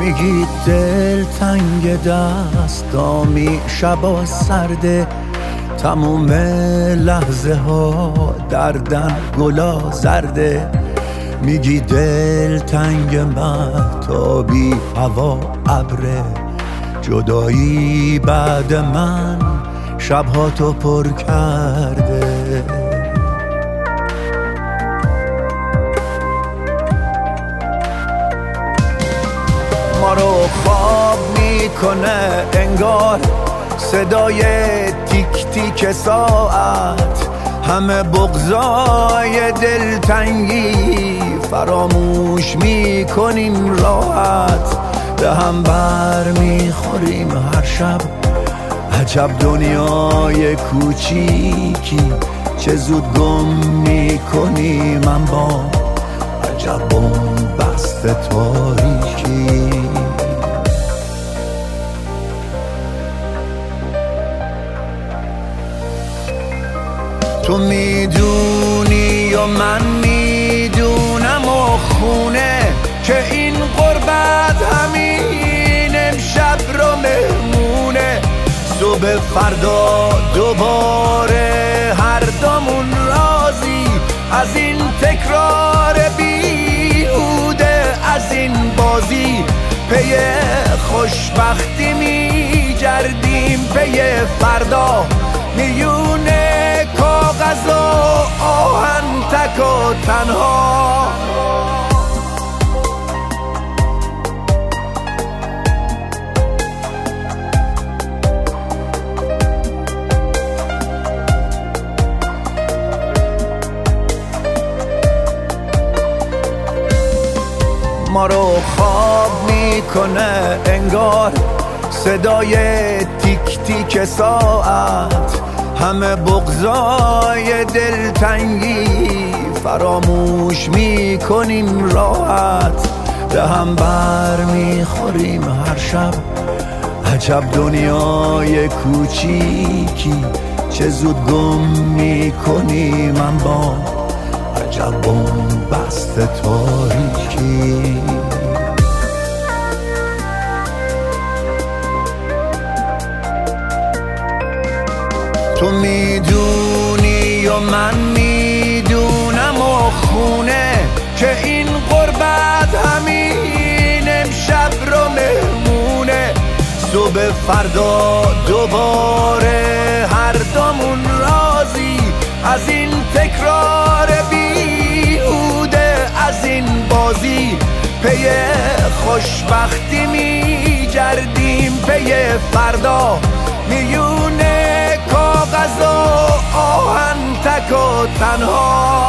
میگی دل تنگ دستامی، شبا سرده تموم لحظه ها دردن گلا زرده. میگی دل تنگ مهتابی هوا ابره، جدایی بعد من شبها تو پر کرده. ما رو خواب میکنه انگار صدای تیک تیک ساعت، همه بغضای دلتنگی فراموش میکنیم راحت. به هم بر میخوریم هر شب، عجب دنیای کوچیکی، چه زود گم میکنیم اما عجب بن‌بست تاریکی. تو میدونی و من میدونم و خونه که این غربت همین امشب رو مهمونه. صبح فردا دوباره هر دومون راضی از این تکرار بیهوده، از این بازی پی خوشبختی میگردیم، پی فردا میونه کاغذ و آهن تک و تنها. ما رو خواب میکنه انگار صدای تیک تیک ساعت، همه بغضای دلتنگی فراموش میکنیم راحت. به هم بر میخوریم هر شب، عجب دنیای کوچیکی، چه زود گم میکنیم اما عجب بن‌بست تاریکی. تو میدونی و من میدونم و خونه که این غربت همین امشب رو مهمونه. صبح فردا دوباره هر دومون راضی از این تکرار بیهوده، از این بازی پی خوشبختی میگردیم، پی فردا میونه کاغذ و آهن تک و تنها.